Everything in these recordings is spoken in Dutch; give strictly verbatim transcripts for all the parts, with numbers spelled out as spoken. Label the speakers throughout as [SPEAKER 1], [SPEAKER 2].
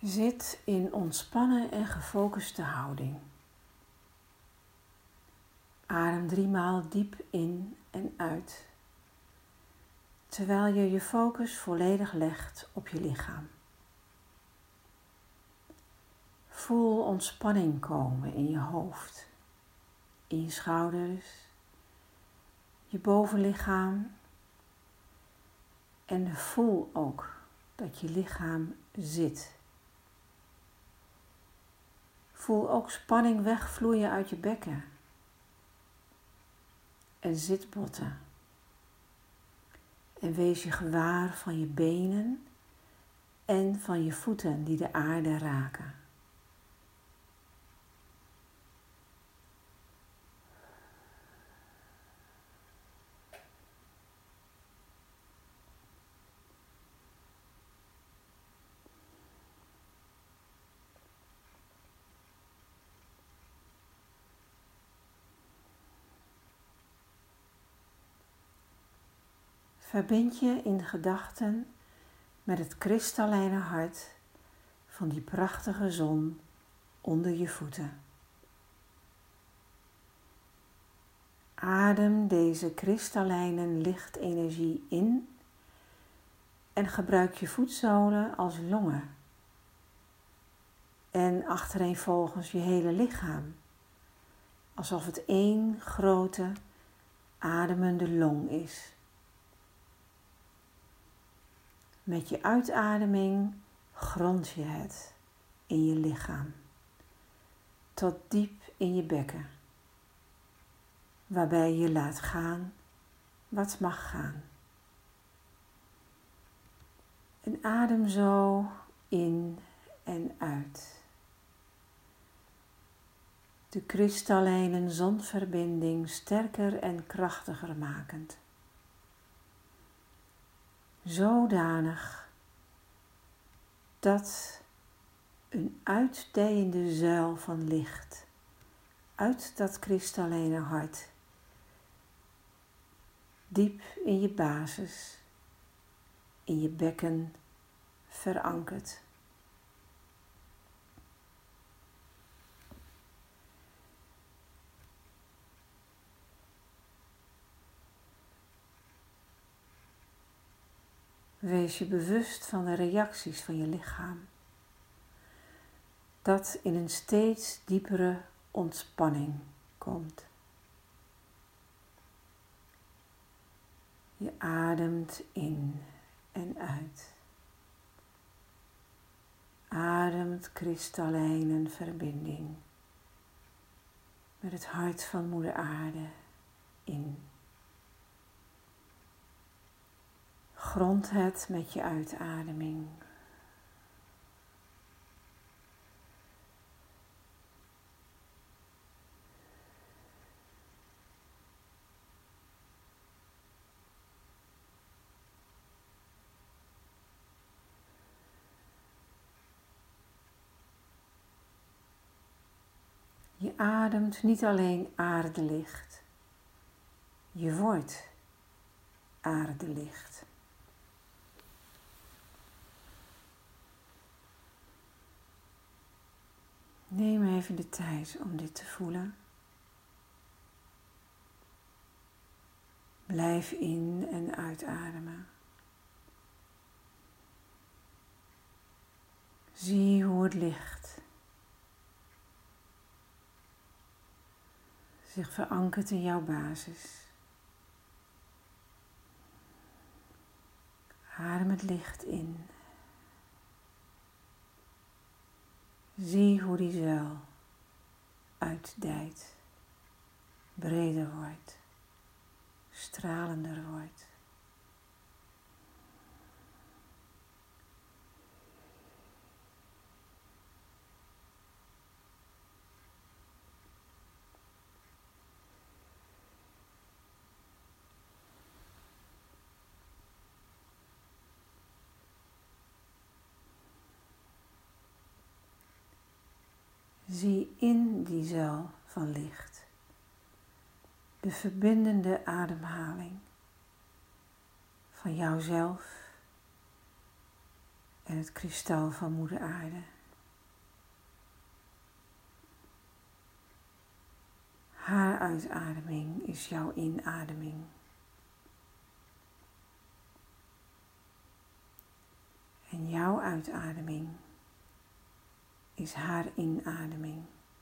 [SPEAKER 1] Zit in ontspannen en gefocuste houding. Adem driemaal diep in en uit, terwijl je je focus volledig legt op je lichaam. Voel ontspanning komen in je hoofd, in je schouders, je bovenlichaam en voel ook dat je lichaam zit. Voel ook spanning wegvloeien uit je bekken en zitbotten. En wees je gewaar van je benen en van je voeten die de aarde raken. Verbind je in gedachten met het kristallijne hart van die prachtige zon onder je voeten. Adem deze kristallijne lichtenergie in en gebruik je voetzolen als longen en achtereenvolgens je hele lichaam, alsof het één grote ademende long is. Met je uitademing grond je het in je lichaam, tot diep in je bekken, waarbij je laat gaan wat mag gaan. En adem zo in en uit. De kristallijne zonverbinding sterker en krachtiger makend. Zodanig dat een uitdijende zuil van licht uit dat kristallijne hart diep in je basis, in je bekken verankert. Wees je bewust van de reacties van je lichaam, dat in een steeds diepere ontspanning komt. Je ademt in en uit. Ademt kristallijne verbinding met het hart van Moeder Aarde in. Grond het met je uitademing. Je ademt niet alleen aardelicht, je wordt aardelicht. Neem even de tijd om dit te voelen. Blijf in- en uitademen. Zie hoe het licht zich verankert in jouw basis. Adem het licht in. Zie hoe die zuil uitdijt, breder wordt, stralender wordt. Zie in die zuil van licht de verbindende ademhaling van jouzelf en het kristal van Moeder Aarde. Haar uitademing is jouw inademing. En jouw uitademing is haar inademing.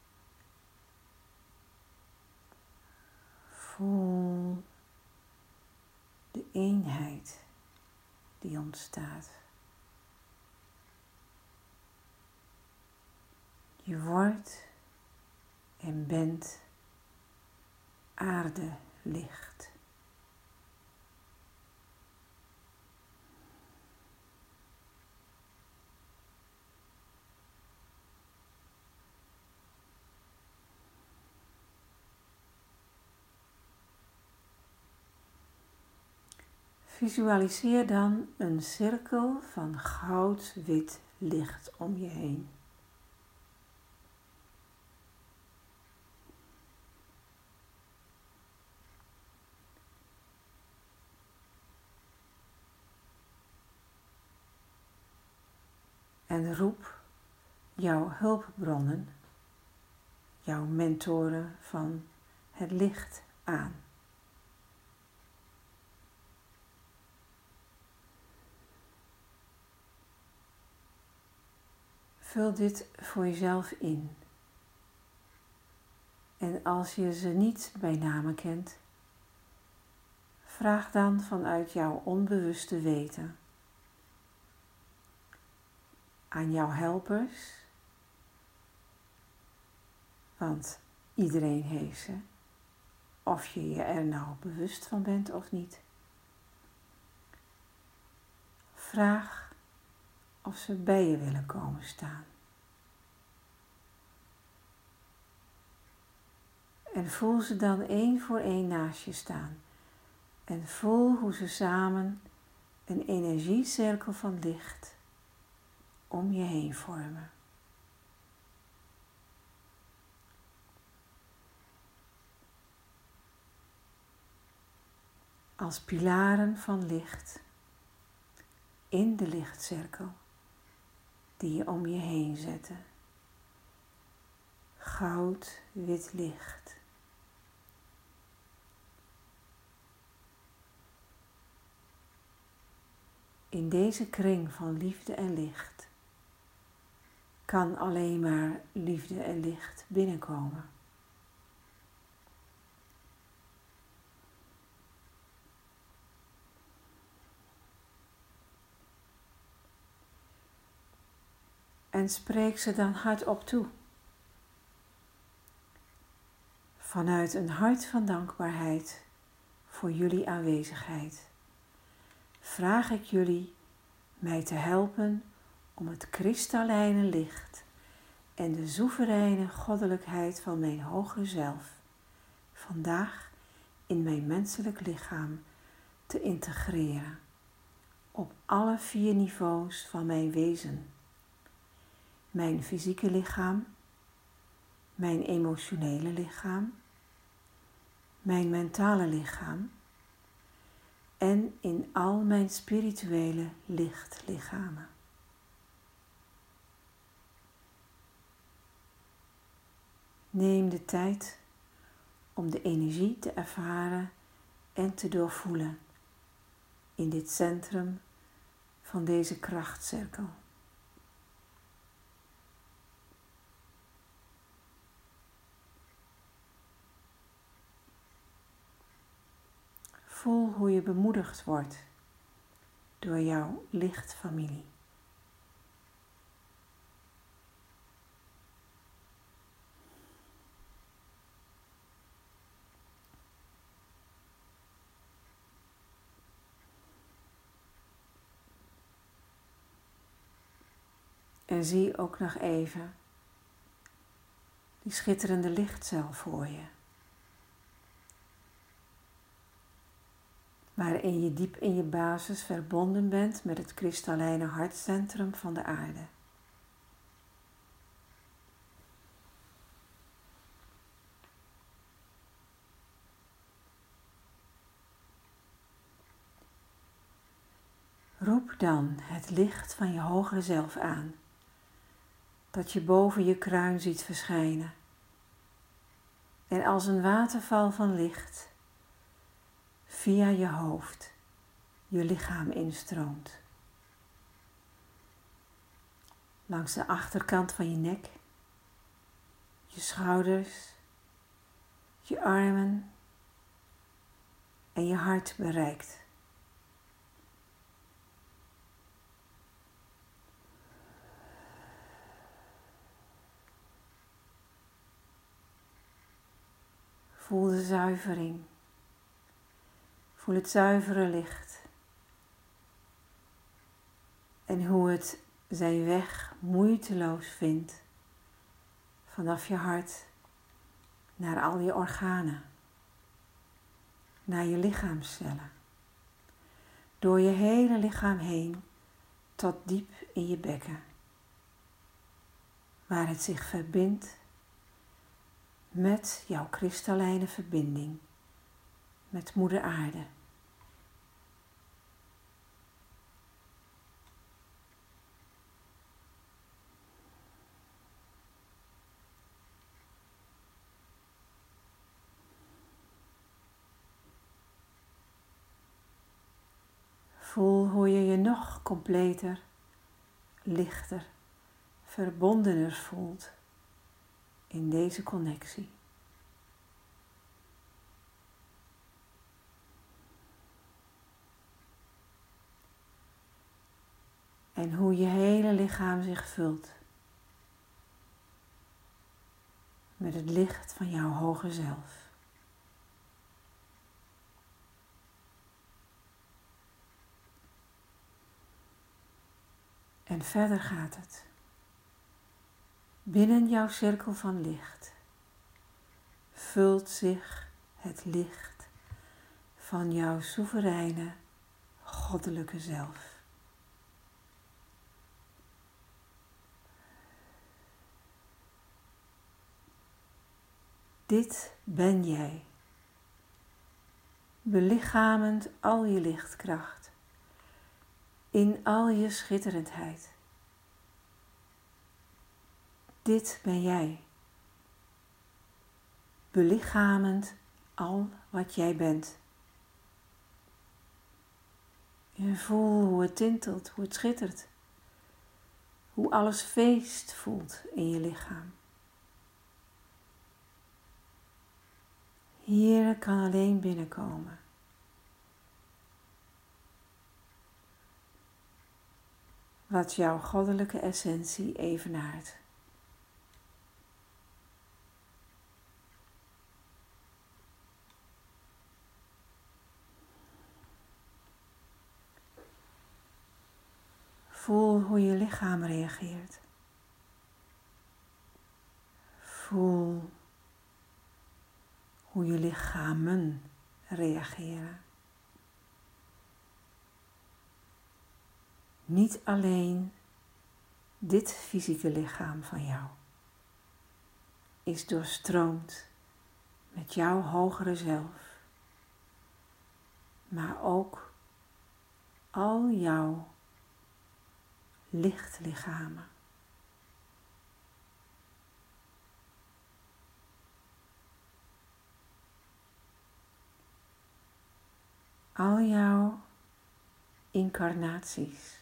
[SPEAKER 1] Voel de eenheid die ontstaat. Je wordt en bent aardelicht. Visualiseer dan een cirkel van goud-wit licht om je heen. En roep jouw hulpbronnen, jouw mentoren van het licht aan. Vul dit voor jezelf in. En als je ze niet bij name kent, vraag dan vanuit jouw onbewuste weten aan jouw helpers, want iedereen heeft ze, of je je er nou bewust van bent of niet. Vraag of ze bij je willen komen staan. En voel ze dan één voor één naast je staan. En voel hoe ze samen een energiecirkel van licht om je heen vormen. Als pilaren van licht in de lichtcirkel die je om je heen zette. Goud-wit licht. In deze kring van liefde en licht kan alleen maar liefde en licht binnenkomen. En spreek ze dan hardop toe. Vanuit een hart van dankbaarheid voor jullie aanwezigheid, vraag ik jullie mij te helpen om het kristallijne licht en de soevereine goddelijkheid van mijn hogere zelf vandaag in mijn menselijk lichaam te integreren op alle vier niveaus van mijn wezen. Mijn fysieke lichaam, mijn emotionele lichaam, mijn mentale lichaam en in al mijn spirituele lichtlichamen. Neem de tijd om de energie te ervaren en te doorvoelen in dit centrum van deze krachtcirkel. Voel hoe je bemoedigd wordt door jouw lichtfamilie. En zie ook nog even die schitterende lichtcel voor je. Waarin je diep in je basis verbonden bent met het kristallijne hartcentrum van de aarde. Roep dan het licht van je hogere zelf aan, dat je boven je kruin ziet verschijnen. en als een waterval van licht via je hoofd je lichaam instroomt. Langs de achterkant van je nek, je schouders, je armen en je hart bereikt. Voel de zuivering. Voel het zuivere licht. En hoe het zijn weg moeiteloos vindt vanaf je hart naar al je organen, naar je lichaamscellen, door je hele lichaam heen tot diep in je bekken, waar het zich verbindt met jouw kristallijne verbinding met Moeder Aarde. Voel hoe je je nog completer, lichter, verbondener voelt in deze connectie. En hoe je hele lichaam zich vult met het licht van jouw hoger zelf. En verder gaat het. Binnen jouw cirkel van licht vult zich het licht van jouw soevereine, goddelijke zelf. Dit ben jij, belichamend al je lichtkracht, in al je schitterendheid. Dit ben jij, belichamend al wat jij bent. En voel hoe het tintelt, hoe het schittert, hoe alles feest voelt in je lichaam. Hier kan alleen binnenkomen wat jouw goddelijke essentie evenaart. Voel hoe je lichaam reageert. Voel hoe je lichamen reageren. Niet alleen dit fysieke lichaam van jou is doorstroomd met jouw hogere zelf, maar ook al jouw lichtlichamen. Al jouw incarnaties.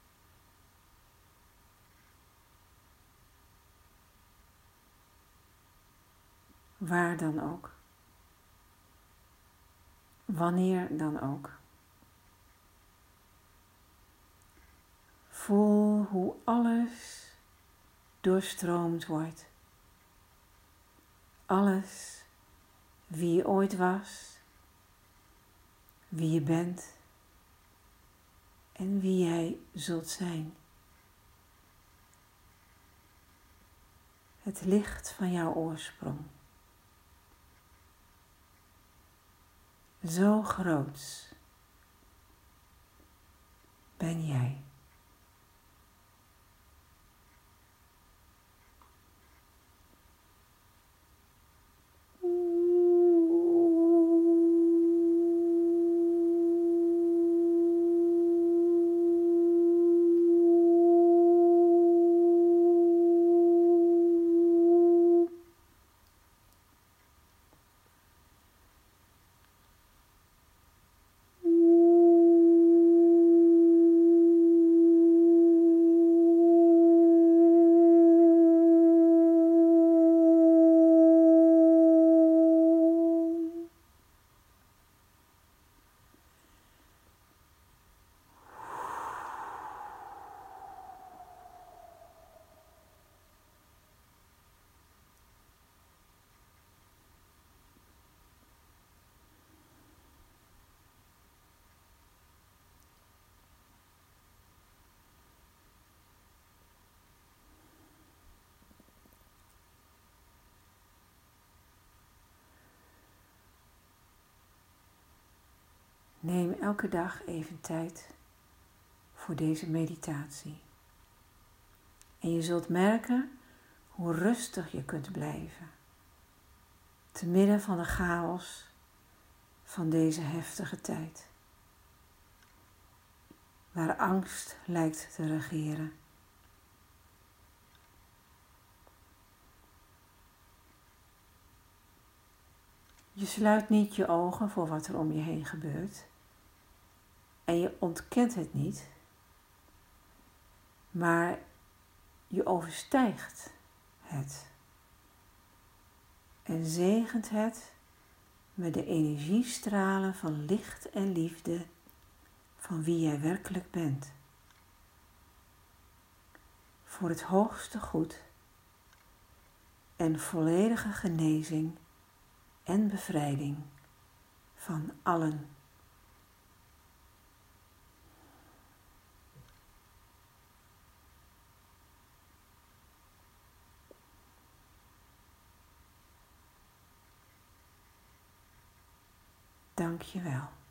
[SPEAKER 1] Waar dan ook. Wanneer dan ook. Voel hoe alles doorstroomd wordt. Alles wie je ooit was, wie je bent en wie jij zult zijn. Het licht van jouw oorsprong. Zo groots ben jij. Neem elke dag even tijd voor deze meditatie. En je zult merken hoe rustig je kunt blijven, te midden van de chaos van deze heftige tijd, waar angst lijkt te regeren. Je sluit niet je ogen voor wat er om je heen gebeurt en je ontkent het niet, maar je overstijgt het en zegent het met de energiestralen van licht en liefde van wie jij werkelijk bent. Voor het hoogste goed en volledige genezing en bevrijding van allen. Dank je wel.